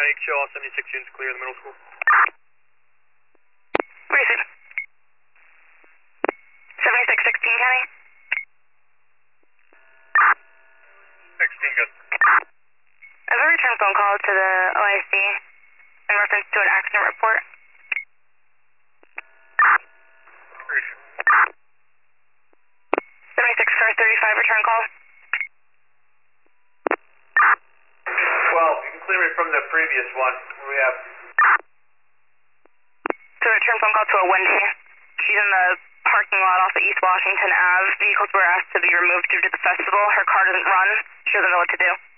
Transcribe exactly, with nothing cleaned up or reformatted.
County, show all seventy-six units clear in the middle school. Receive. seventy-six sixteen County. sixteen, good. I've a return phone call to the O I C in reference to an accident report. seventy-six four thirty-five return call. Well, you can clear me from the previous one. We have... So return phone call to a Wendy. She's in the parking lot off of East Washington Avenue. Vehicles were asked to be removed due to the festival. Her car doesn't run. She doesn't know what to do.